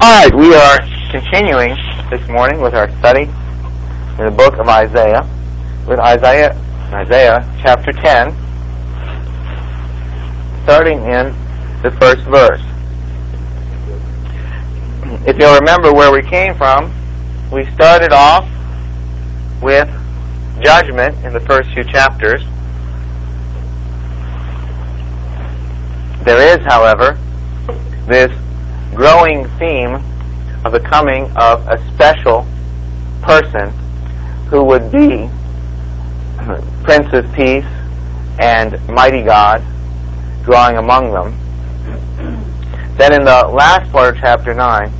Alright, we are continuing this morning with our study in the book of Isaiah, with Isaiah chapter 10, starting in the first verse. If you'll remember where we came from, we started off with judgment in the first few chapters. There is, however, this growing theme of the coming of a special person who would be Prince of Peace and Mighty God dwelling among them. Then in the last part of chapter 9,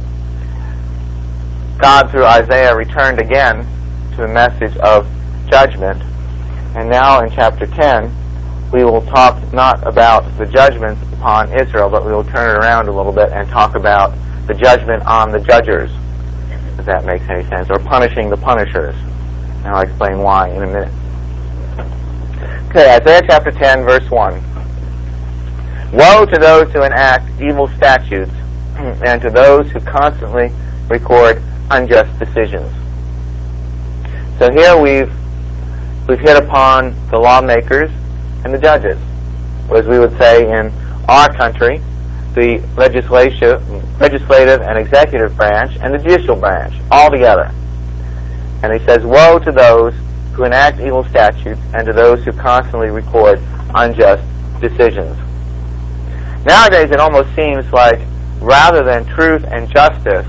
God through Isaiah returned again to the message of judgment. And now in chapter 10, we will talk not about the judgments upon Israel, but we will turn it around a little bit and talk about the judgment on the judgers, if that makes any sense, or punishing the punishers. And I'll explain why in a minute. Okay, Isaiah chapter 10, verse 1. Woe to those who enact evil statutes, and to those who constantly record unjust decisions. So here we've hit upon the lawmakers and the judges, or as we would say in our country, the legislative and executive branch and the judicial branch, all together. And he says, woe to those who enact evil statutes and to those who constantly record unjust decisions. Nowadays it almost seems like rather than truth and justice,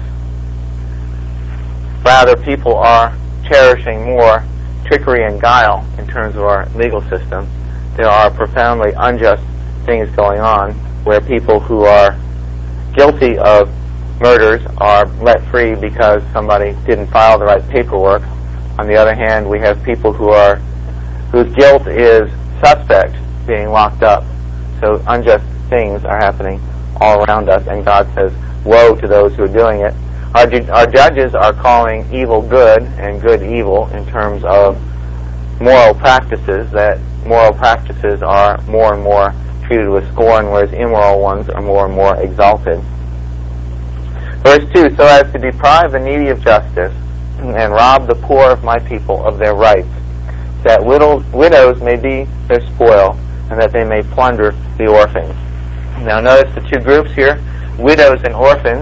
rather people are cherishing more trickery and guile in terms of our legal system. There are profoundly unjust things going on where people who are guilty of murders are let free because somebody didn't file the right paperwork. On the other hand, we have people whose guilt is suspect being locked up. So unjust things are happening all around us, and God says, woe to those who are doing it. Our judges are calling evil good and good evil in terms of moral practices, that moral practices are more and more treated with scorn, whereas immoral ones are more and more exalted. Verse 2, so as to deprive the needy of justice and rob the poor of my people of their rights, that widows may be their spoil, and that they may plunder the orphans. Now notice the two groups here, widows and orphans.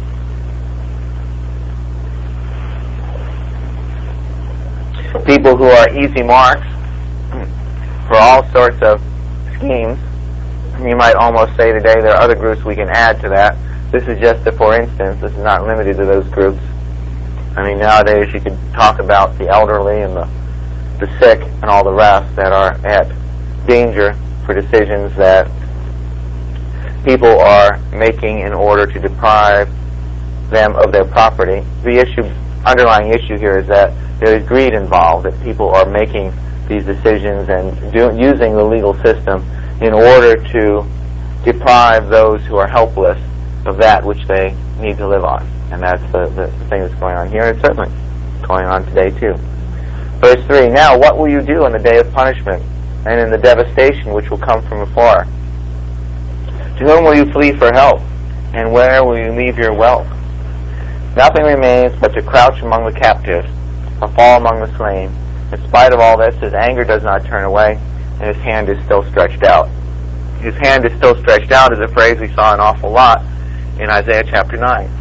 People who are easy marks for all sorts of schemes. You might almost say today there are other groups we can add to that. This is just a for instance. This is not limited to those groups. I mean, nowadays you could talk about the elderly and the sick and all the rest that are at danger for decisions that people are making in order to deprive them of their property. The underlying issue here is that there is greed involved, that people are making these decisions and using the legal system in order to deprive those who are helpless of that which they need to live on. And that's the thing that's going on here, and it's certainly going on today too. Verse 3, now what will you do in the day of punishment and in the devastation which will come from afar? To whom will you flee for help, and where will you leave your wealth? Nothing remains but to crouch among the captives, or fall among the slain. In spite of all this, his anger does not turn away, and his hand is still stretched out. His hand is still stretched out is a phrase we saw an awful lot in Isaiah chapter 9.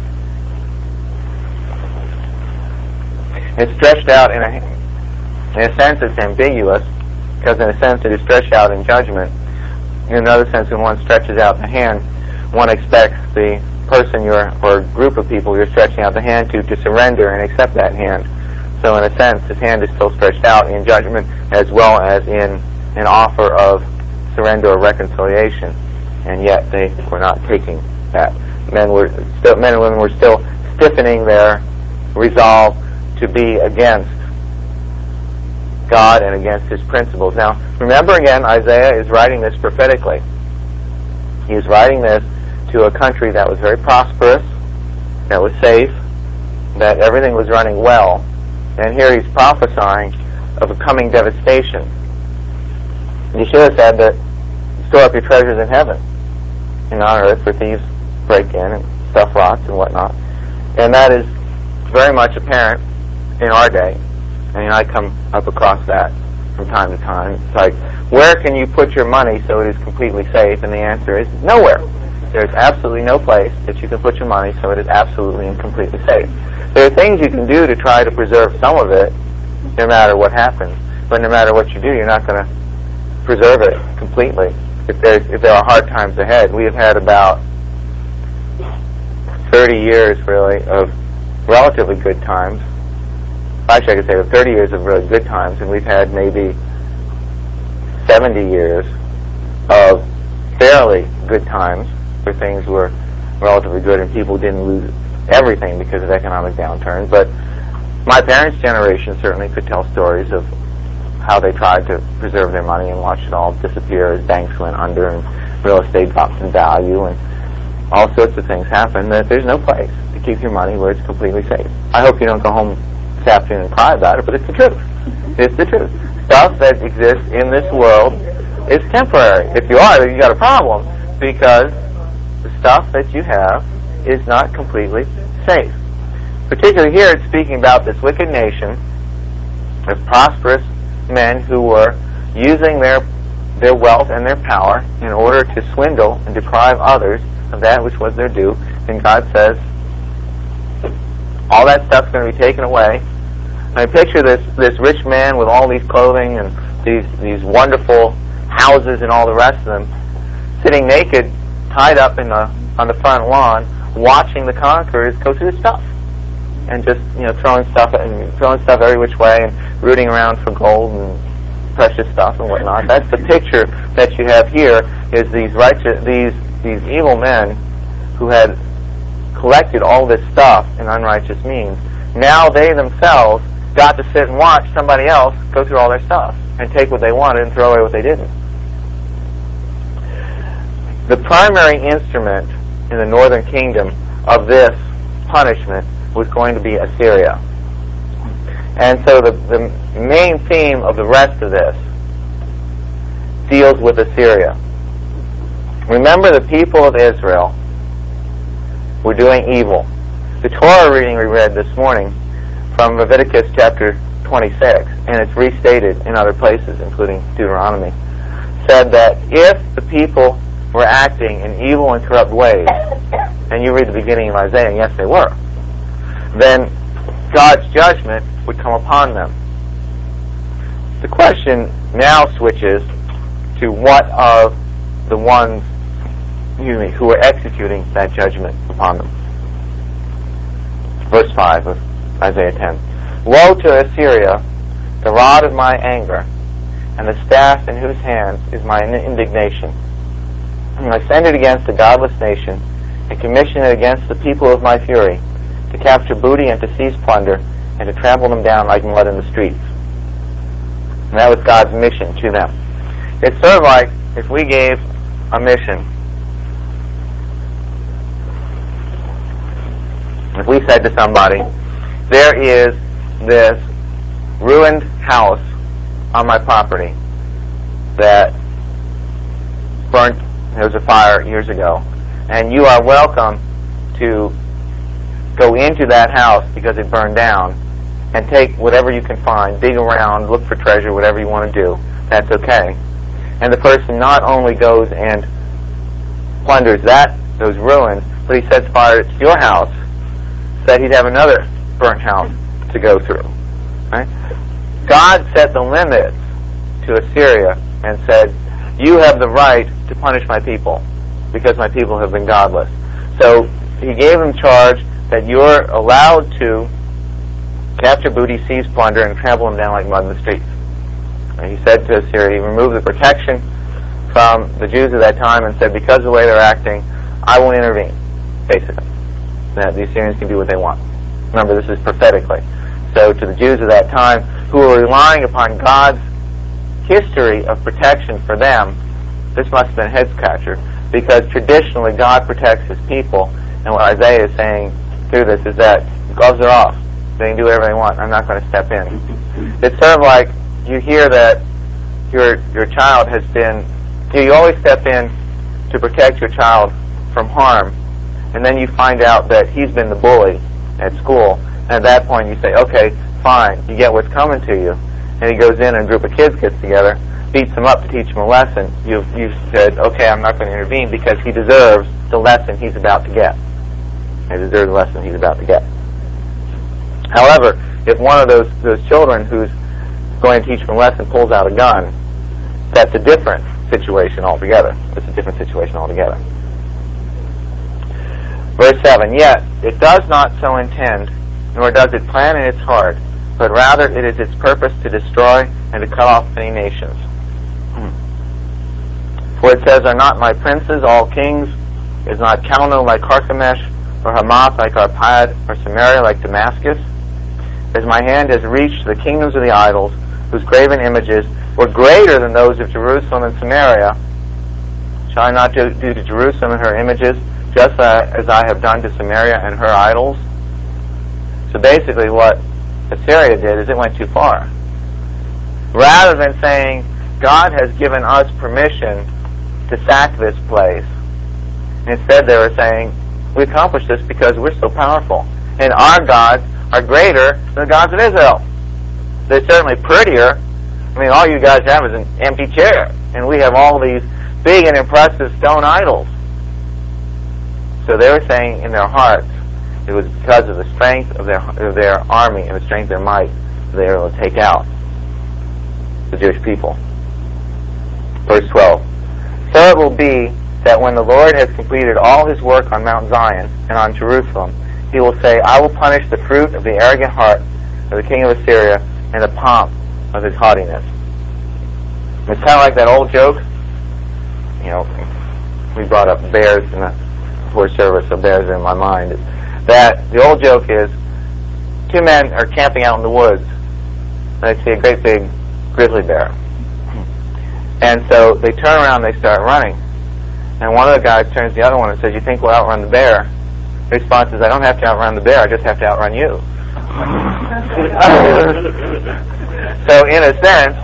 It's stretched out in a sense it's ambiguous, because in a sense it is stretched out in judgment. In another sense, when one stretches out the hand, one expects the person or group of people you're stretching out the hand to surrender and accept that hand. So in a sense, his hand is still stretched out in judgment as well as in an offer of surrender or reconciliation, and yet they were not taking that. Men and women were still stiffening their resolve to be against God and against His principles. Now, remember again, Isaiah is writing this prophetically. He is writing this to a country that was very prosperous, that was safe, that everything was running well, and here he's prophesying of a coming devastation. You should have said that store up your treasures in heaven and on earth where thieves break in and stuff rots and whatnot. And that is very much apparent in our day. And I come up across that from time to time. It's like, where can you put your money so it is completely safe? And the answer is nowhere. There's absolutely no place that you can put your money so it is absolutely and completely safe. There are things you can do to try to preserve some of it, no matter what happens. But no matter what you do, you're not going to preserve it completely if there are hard times ahead. We have had about 30 years, really, of relatively good times. Actually, I could say 30 years of really good times, and we've had maybe 70 years of fairly good times where things were relatively good and people didn't lose everything because of economic downturns. But my parents' generation certainly could tell stories of how they tried to preserve their money and watch it all disappear as banks went under and real estate dropped in value and all sorts of things happen, that there's no place to keep your money where it's completely safe. I hope you don't go home this afternoon and cry about it, but it's the truth. It's the truth. Stuff that exists in this world is temporary. If you are, then you got a problem, because the stuff that you have is not completely safe. Particularly here, it's speaking about this wicked nation of prosperous men who were using their wealth and their power in order to swindle and deprive others of that which was their due. And God says, all that stuff's going to be taken away. I picture this rich man with all these clothing and these wonderful houses and all the rest of them, sitting naked, tied up on the front lawn, watching the conquerors go through the stuff, and just throwing stuff every which way and rooting around for gold and precious stuff and whatnot. That's the picture that you have here. Is these evil men who had collected all this stuff in unrighteous means. Now they themselves got to sit and watch somebody else go through all their stuff and take what they wanted and throw away what they didn't. The primary instrument in the northern kingdom of this punishment was going to be Assyria. And so the main theme of the rest of this deals with Assyria. Remember, the people of Israel were doing evil. The Torah reading we read this morning from Leviticus chapter 26, and it's restated in other places, including Deuteronomy, said that if the people were acting in evil and corrupt ways, and you read the beginning of Isaiah, and yes, they were, then God's judgment would come upon them. The question now switches to what of the ones who were executing that judgment upon them. Verse 5 of Isaiah 10. Woe to Assyria, the rod of my anger, and the staff in whose hands is my indignation. And I send it against the godless nation, and commission it against the people of my fury, to capture booty and to seize plunder, and to trample them down like mud in the streets. And that was God's mission to them. It's sort of like if we gave a mission. If we said to somebody, there is this ruined house on my property that burnt, there was a fire years ago, and you are welcome to go into that house because it burned down and take whatever you can find, dig around, look for treasure, whatever you want to do, that's okay. And the person not only goes and plunders those ruins, but he sets fire to your house, that he'd have another burnt house to go through. Right? God set the limits to Assyria and said, you have the right to punish my people because my people have been godless. So he gave them charge that you're allowed to capture booty, seize plunder, and trample them down like mud in the streets. And he said to Assyria, he removed the protection from the Jews at that time and said, because of the way they're acting, I won't intervene, basically. That the Assyrians can do what they want. Remember, this is prophetically. So to the Jews of that time, who were relying upon God's history of protection for them, this must have been a head-scratcher, because traditionally God protects His people, and what Isaiah is saying through this is that gloves are off. They can do whatever they want. I'm not going to step in. It's sort of like you hear that your child has been... You always step in to protect your child from harm, and then you find out that he's been the bully at school, and at that point you say, okay, fine, you get what's coming to you, and he goes in and a group of kids gets together, beats him up to teach him a lesson, you've said, okay, I'm not going to intervene because he deserves the lesson he's about to get. He deserves the lesson he's about to get. However, if one of those children who's going to teach him a lesson pulls out a gun, that's a different situation altogether. It's a different situation altogether. Verse 7, yet it does not so intend, nor does it plan in its heart, but rather it is its purpose to destroy and to cut off many nations. For it says, are not my princes all kings? Is not Calno like Carchemish, or Hamath like Arpad, or Samaria like Damascus? As my hand has reached the kingdoms of the idols, whose graven images were greater than those of Jerusalem and Samaria, shall I not do to Jerusalem and her images just as I have done to Samaria and her idols? So basically what Assyria did is it went too far. Rather than saying, God has given us permission to sack this place, instead they were saying, we accomplished this because we're so powerful. And our gods are greater than the gods of Israel. They're certainly prettier. I mean, all you guys have is an empty chair, and we have all these big and impressive stone idols. So they were saying in their hearts, it was because of the strength of their army and the strength of their might they were able to take out the Jewish people. Verse 12. So it will be that when the Lord has completed all his work on Mount Zion and on Jerusalem, he will say, I will punish the fruit of the arrogant heart of the king of Assyria and the pomp of his haughtiness. It's kind of like that old joke. You know, we brought up bears in the first service, so bears are in my mind. That the old joke is, two men are camping out in the woods, and they see a great big grizzly bear. And so they turn around and they start running. And one of the guys turns to the other one and says, you think we'll outrun the bear? The response is, I don't have to outrun the bear, I just have to outrun you. So in a sense,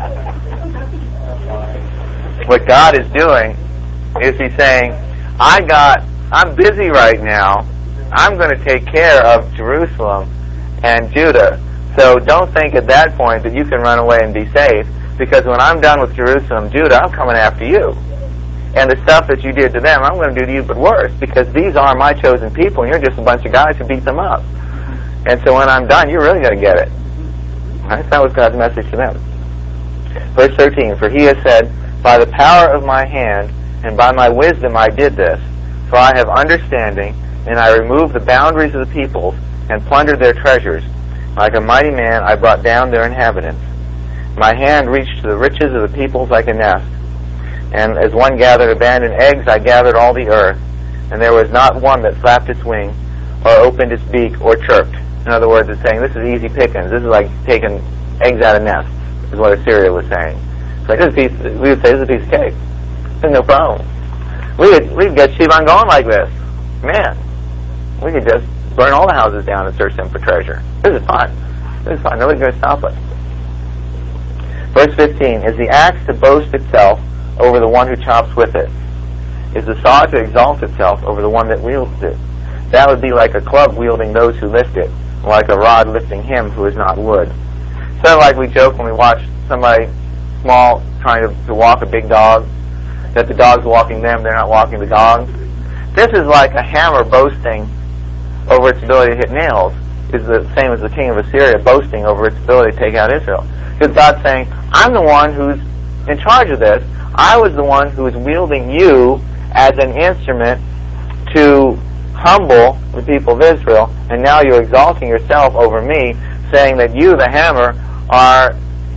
what God is doing is he's saying, I'm busy right now. I'm going to take care of Jerusalem and Judah. So don't think at that point that you can run away and be safe, because when I'm done with Jerusalem, Judah, I'm coming after you. And the stuff that you did to them, I'm going to do to you, but worse, because these are my chosen people, and you're just a bunch of guys who beat them up. And so when I'm done, you're really going to get it. Right? That was God's message to them. Verse 13, for he has said, by the power of my hand and by my wisdom I did this, for I have understanding, and I removed the boundaries of the peoples and plundered their treasures. Like a mighty man, I brought down their inhabitants. My hand reached to the riches of the peoples like a nest. And as one gathered abandoned eggs, I gathered all the earth. And there was not one that flapped its wing, or opened its beak, or chirped. In other words, it's saying, this is easy pickings. This is like taking eggs out of nests, is what Assyria was saying. It's like, we would say, this is a piece of cake. There's no problem. We could get Sheba going like this. Man, we could just burn all the houses down and search them for treasure. This is fun. This is fun. Nobody's going to stop us. Verse 15, is the axe to boast itself over the one who chops with it? Is the saw to exalt itself over the one that wields it? That would be like a club wielding those who lift it, or like a rod lifting him who is not wood. Sort of like we joke when we watch somebody small trying to walk a big dog, that the dog's walking them, they're not walking the dog. This is like a hammer boasting over its ability to hit nails, is the same as the king of Assyria boasting over its ability to take out Israel. Because God's saying, I'm the one who's in charge of this. I was the one who was wielding you as an instrument to humble the people of Israel, and now you're exalting yourself over me, saying that you, the hammer, are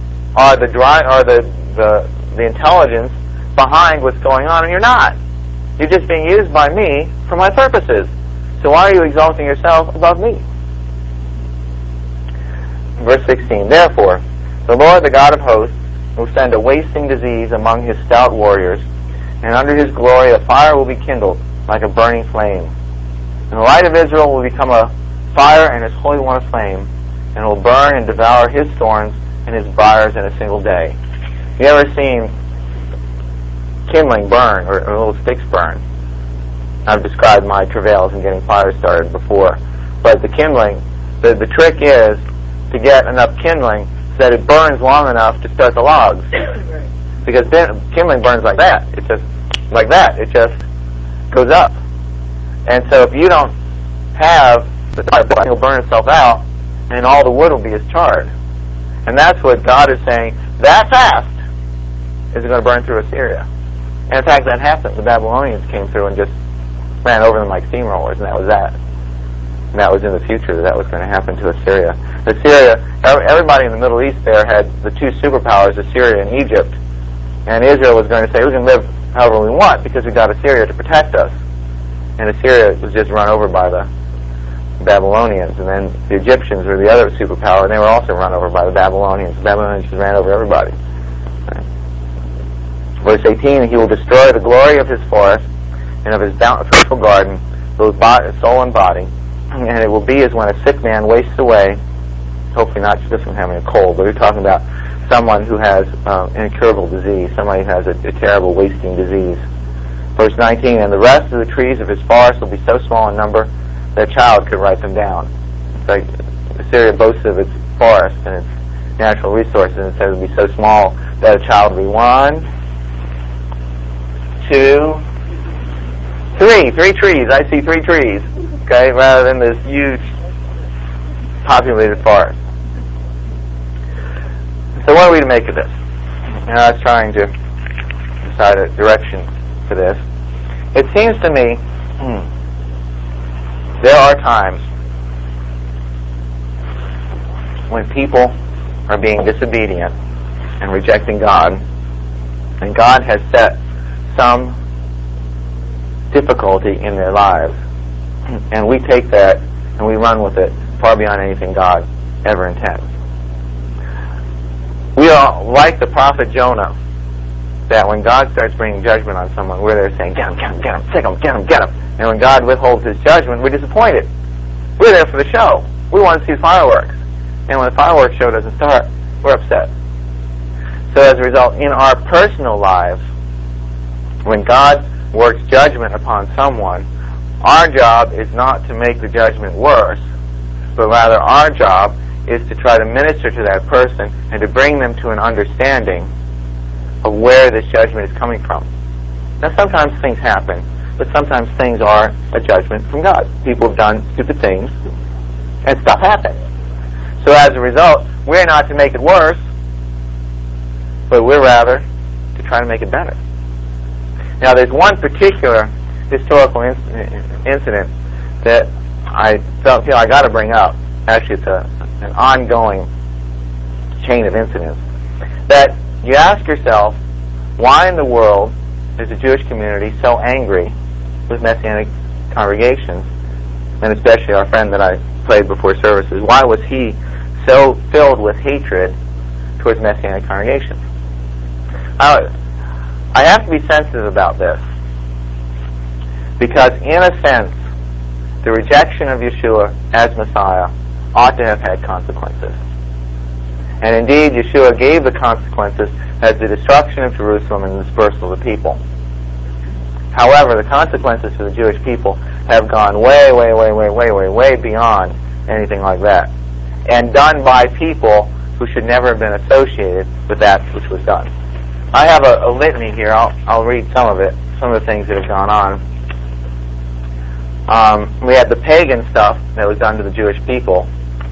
the intelligence behind what's going on, and you're not. You're just being used by me for my purposes. So why are you exalting yourself above me? Verse 16, therefore, the Lord, the God of hosts, will send a wasting disease among his stout warriors, and under his glory a fire will be kindled like a burning flame. And the light of Israel will become a fire, and his Holy One a flame, and will burn and devour his thorns and his briars in a single day. Have you ever seen kindling burn, or little sticks burn? I've described my travails in getting fire started before. But the kindling, the trick is to get enough kindling so that it burns long enough to start the logs. Because then kindling burns like that. It just, like that. It just goes up. And so if you don't have the fire, it'll burn itself out, and all the wood will be as charred. And that's what God is saying. That fast is going to burn through Assyria. And in fact, that happened. The Babylonians came through and just ran over them like steamrollers, and that was that. And that was in the future that was going to happen to Assyria. Assyria, everybody in the Middle East there had the two superpowers, Assyria and Egypt. And Israel was going to say, we can live however we want because we've got Assyria to protect us. And Assyria was just run over by the Babylonians. And then the Egyptians were the other superpower, and they were also run over by the Babylonians. The Babylonians just ran over everybody. Right. Verse 18, he will destroy the glory of his forest and of his bountiful garden, both soul and body. And it will be as when a sick man wastes away, hopefully not just from having a cold, but we're talking about someone who has an incurable disease, somebody who has a terrible wasting disease. Verse 19, and the rest of the trees of his forest will be so small in number that a child could write them down. It's like Assyria boasts of its forest and its natural resources, and it says it will be so small that a child will be 1, 2, 3. 3 trees. I see 3 trees. Okay, rather than this huge populated forest. So what are we to make of this? And I was trying to decide a direction for this. It seems to me there are times when people are being disobedient and rejecting God, and God has set some difficulty in their lives, and we take that and we run with it far beyond anything God ever intends. We are like the prophet Jonah, that when God starts bringing judgment on someone, we're there saying, get him, get him, get him, take him, get him, get him. And when God withholds his judgment, we're disappointed. We're there for the show. We want to see fireworks. And when the fireworks show doesn't start, we're upset. So as a result, in our personal lives, when God works judgment upon someone, our job is not to make the judgment worse, but rather our job is to try to minister to that person and to bring them to an understanding of where this judgment is coming from. Now, sometimes things happen, but sometimes things are a judgment from God. People have done stupid things, and stuff happens. So as a result, we're not to make it worse, but we're rather to try to make it better. Now, there's one particular historical incident that I feel I got to bring up. Actually, it's an ongoing chain of incidents. That you ask yourself, why in the world is the Jewish community so angry with Messianic congregations, and especially our friend that I played before services? Why was he so filled with hatred towards Messianic congregations? I have to be sensitive about this, because in a sense, the rejection of Yeshua as Messiah ought to have had consequences. And indeed, Yeshua gave the consequences as the destruction of Jerusalem and the dispersal of the people. However, the consequences for the Jewish people have gone way, way, way, way, way, way, way beyond anything like that, and done by people who should never have been associated with that which was done. I have a litany here. I'll read some of it, some of the things that have gone on. We had the pagan stuff that was done to the Jewish people.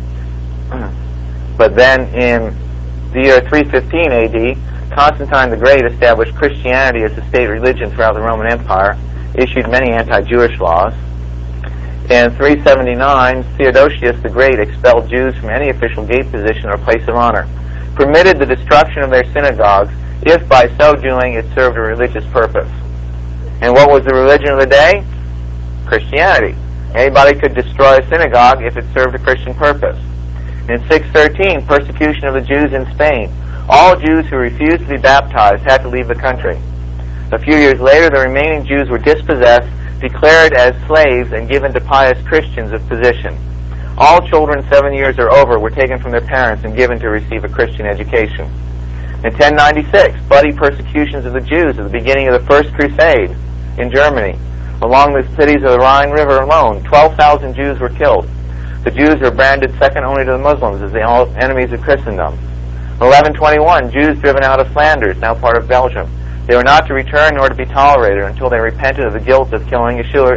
But then in the year 315 A.D., Constantine the Great established Christianity as the state religion throughout the Roman Empire, issued many anti-Jewish laws. In 379, Theodosius the Great expelled Jews from any official gate position or place of honor, permitted the destruction of their synagogues if by so doing it served a religious purpose. And what was the religion of the day? Christianity. Anybody could destroy a synagogue if it served a Christian purpose. In 613, persecution of the Jews in Spain. All Jews who refused to be baptized had to leave the country. A few years later, the remaining Jews were dispossessed, declared as slaves, and given to pious Christians of position. All children 7 years or over were taken from their parents and given to receive a Christian education. In 1096, bloody persecutions of the Jews at the beginning of the First Crusade in Germany. Along the cities of the Rhine River alone, 12,000 Jews were killed. The Jews were branded second only to the Muslims as the enemies of Christendom. 1121, Jews driven out of Flanders, now part of Belgium. They were not to return nor to be tolerated until they repented of the guilt of killing Yeshua.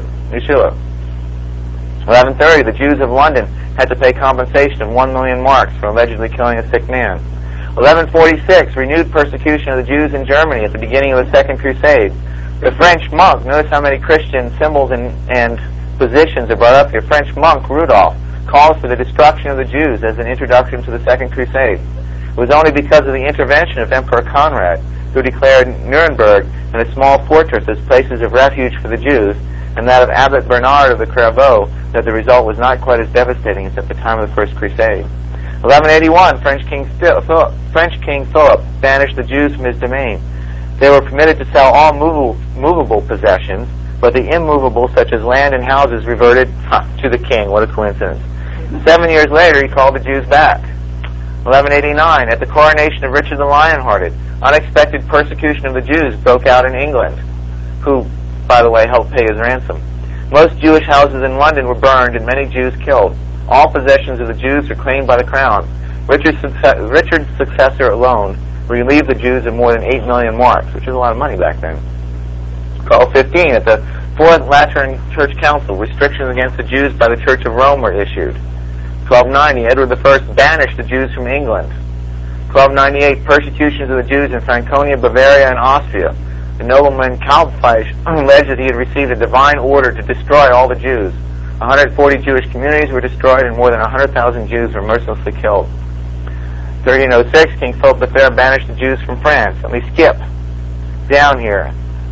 1130, the Jews of London had to pay compensation of 1 million marks for allegedly killing a sick man. 1146, renewed persecution of the Jews in Germany at the beginning of the Second Crusade. The French monk, notice how many Christian symbols and positions are brought up here. French monk Rudolf calls for the destruction of the Jews as an introduction to the Second Crusade. It was only because of the intervention of Emperor Conrad, who declared Nuremberg and a small fortress as places of refuge for the Jews, and that of Abbot Bernard of the Clairvaux, that the result was not quite as devastating as at the time of the First Crusade. 1181, French King Philip banished the Jews from his domain. They were permitted to sell all movable possessions, but the immovable, such as land and houses, reverted to the king. What a coincidence. 7 years later, he called the Jews back. 1189, at the coronation of Richard the Lionhearted, unexpected persecution of the Jews broke out in England, who, by the way, helped pay his ransom. Most Jewish houses in London were burned and many Jews killed. All possessions of the Jews were claimed by the crown. Richard's successor alone relieved the Jews of more than 8 million marks, which is a lot of money back then. 1215, at the Fourth Lateran Church Council, restrictions against the Jews by the Church of Rome were issued. 1290, Edward I banished the Jews from England. 1298, persecutions of the Jews in Franconia, Bavaria, and Austria. The nobleman Kalbfleisch alleged that he had received a divine order to destroy all the Jews. 140 Jewish communities were destroyed and more than 100,000 Jews were mercilessly killed. 1306, King Philip the Fair banished the Jews from France. Let me skip down here.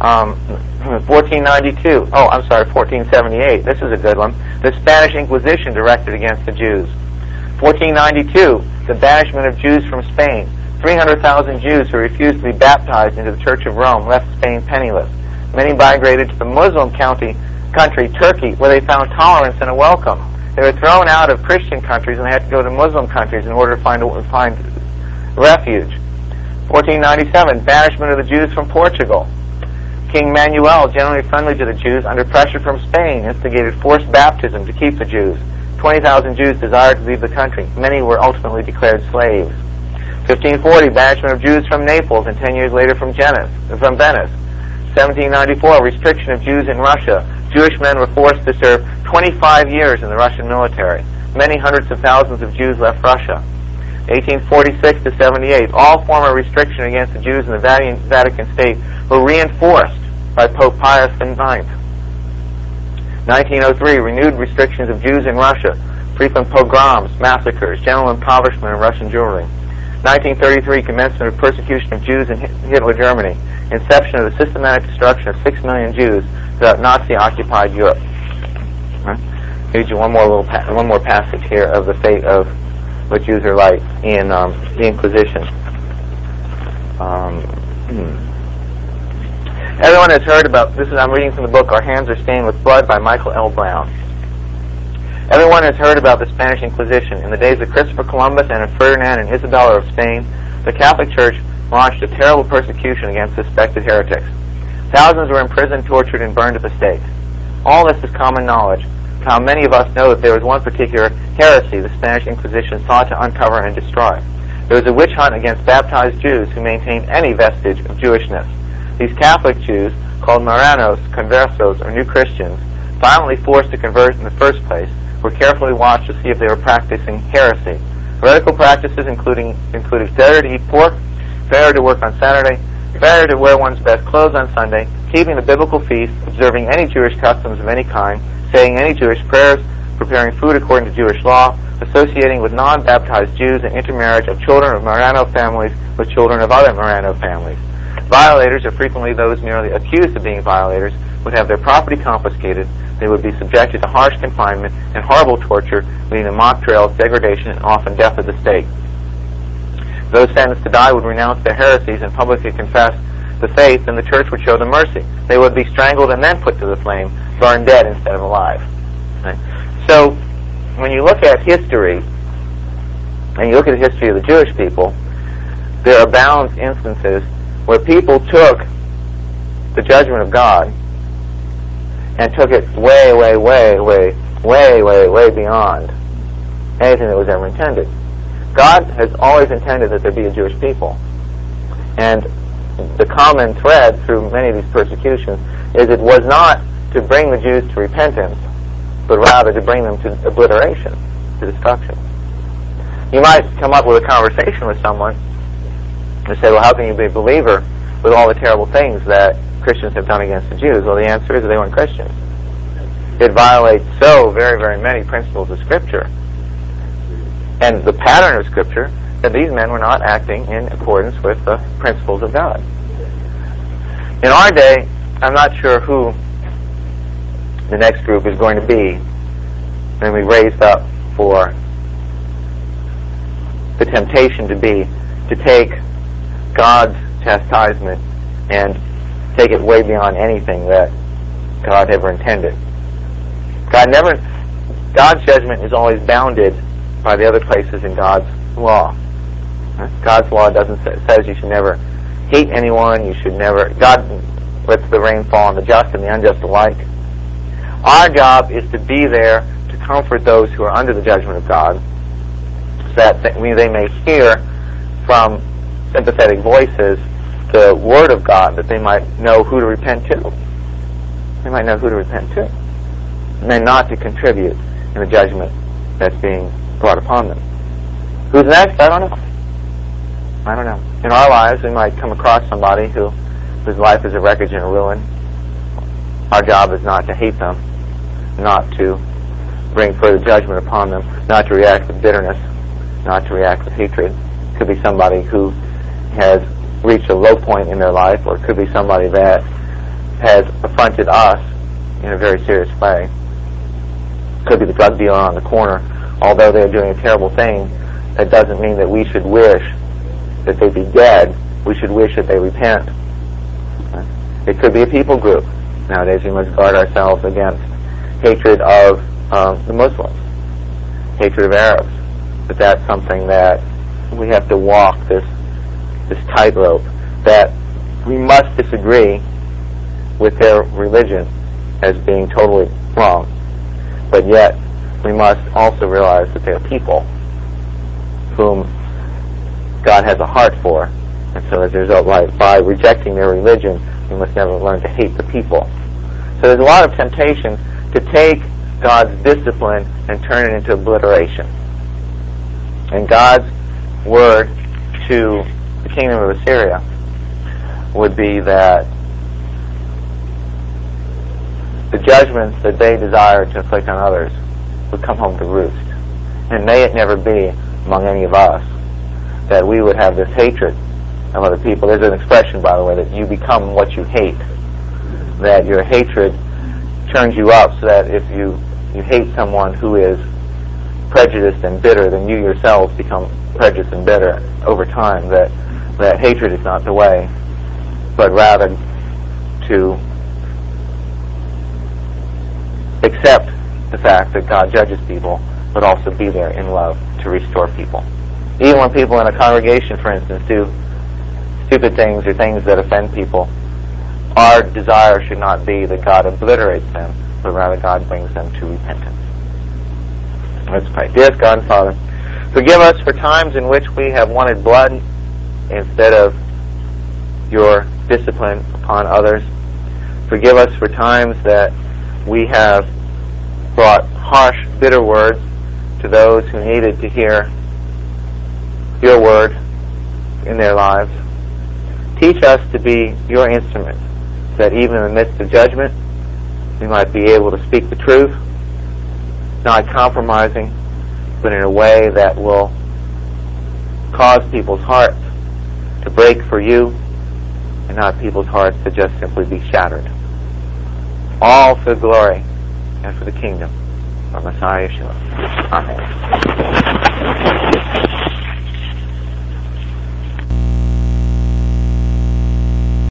1478. This is a good one. The Spanish Inquisition directed against the Jews. 1492, the banishment of Jews from Spain. 300,000 Jews who refused to be baptized into the Church of Rome left Spain penniless. Many migrated to the Muslim country, Turkey, where they found tolerance and a welcome. They were thrown out of Christian countries and they had to go to Muslim countries in order to find refuge. 1497, banishment of the Jews from Portugal. King Manuel, generally friendly to the Jews, under pressure from Spain, instigated forced baptism to keep the Jews. 20,000 Jews desired to leave the country. Many were ultimately declared slaves. 1540, banishment of Jews from Naples, and 10 years later from Venice. 1794, restriction of Jews in Russia. Jewish men were forced to serve 25 years in the Russian military. Many hundreds of thousands of Jews left Russia. 1846 to 78, all former restriction against the Jews in the Vatican State were reinforced by Pope Pius IX. 1903, renewed restrictions of Jews in Russia, frequent pogroms, massacres, general impoverishment of Russian Jewry. 1933, commencement of persecution of Jews in Hitler Germany, inception of the systematic destruction of 6 million Jews throughout Nazi-occupied Europe. Here's you one more passage here of the fate of what Jews are like in the Inquisition. Everyone has heard about this. I'm reading from the book Our Hands Are Stained with Blood by Michael L. Brown. Everyone has heard about the Spanish Inquisition. In the days of Christopher Columbus and of Ferdinand and Isabella of Spain, the Catholic Church launched a terrible persecution against suspected heretics. Thousands were imprisoned, tortured, and burned at the stake. All this is common knowledge. How many of us know that there was one particular heresy the Spanish Inquisition sought to uncover and destroy. There was a witch hunt against baptized Jews who maintained any vestige of Jewishness. These Catholic Jews, called Marranos, Conversos, or New Christians, violently forced to convert in the first place, were carefully watched to see if they were practicing heresy. Heretical practices included failure to eat pork, failure to work on Saturday, failure to wear one's best clothes on Sunday, keeping the biblical feast, observing any Jewish customs of any kind, saying any Jewish prayers, preparing food according to Jewish law, associating with non-baptized Jews, and intermarriage of children of Marrano families with children of other Marrano families. Violators, or frequently those merely accused of being violators, would have their property confiscated. They would be subjected to harsh confinement and horrible torture, leading to mock trials, degradation, and often death at the stake. Those sentenced to die would renounce their heresies and publicly confess the faith, and the church would show them mercy. They would be strangled and then put to the flame, burned dead instead of alive. Right? So, when you look at history, and you look at the history of the Jewish people, there are bound instances where people took the judgment of God and took it way, way, way, way, way, way, way beyond anything that was ever intended. God has always intended that there be a Jewish people. And the common thread through many of these persecutions is it was not to bring the Jews to repentance, but rather to bring them to obliteration, to destruction. You might come up with a conversation with someone and say, well, how can you be a believer with all the terrible things that Christians have done against the Jews? Well, the answer is they weren't Christians. It violates so very, very many principles of Scripture and the pattern of Scripture that these men were not acting in accordance with the principles of God. In our day, I'm not sure who the next group is going to be when we raised up for the temptation to be to take God's chastisement and take it way beyond anything that God ever intended. God's judgment is always bounded by the other places in God's law. God's law says you should never hate anyone, God lets the rain fall on the just and the unjust alike. Our job is to be there to comfort those who are under the judgment of God, so that they may hear from sympathetic voices the Word of God, that they might know who to repent to. They might know who to repent to. And then not to contribute in the judgment that's being brought upon them. Who's next? I don't know. In our lives, we might come across somebody whose life is a wreckage and a ruin. Our job is not to hate them, not to bring further judgment upon them, not to react with bitterness, not to react with hatred. It could be somebody who has reached a low point in their life, or it could be somebody that has affronted us in a very serious way. It could be the drug dealer on the corner. Although they're doing a terrible thing, that doesn't mean that we should wish that they be dead. We should wish that they repent. It could be a people group. Nowadays we must guard ourselves against hatred of the Muslims, hatred of Arabs. But that's something that we have to walk this tightrope, that we must disagree with their religion as being totally wrong, but yet we must also realize that they are people whom God has a heart for, and so as a result, by rejecting their religion, we must never learn to hate the people. So there's a lot of temptation to take God's discipline and turn it into obliteration. And God's word to the kingdom of Assyria would be that the judgments that they desire to inflict on others would come home to roost. And may it never be among any of us that we would have this hatred of other people. There's an expression, by the way, that you become what you hate. That your hatred turns you up, so that if you hate someone who is prejudiced and bitter, then you yourselves become prejudiced and bitter over time. That hatred is not the way, but rather to accept the fact that God judges people, but also be there in love to restore people. Even when people in a congregation, for instance, do stupid things or things that offend people, our desire should not be that God obliterates them, but rather God brings them to repentance. Let's pray. Dearest God and Father, forgive us for times in which we have wanted blood instead of your discipline upon others. Forgive us for times that we have brought harsh, bitter words to those who needed to hear your word in their lives. Teach us to be your instruments, that even in the midst of judgment, we might be able to speak the truth, not compromising, but in a way that will cause people's hearts to break for you, and not people's hearts to just simply be shattered. All for the glory and for the kingdom of Messiah Yeshua. Amen.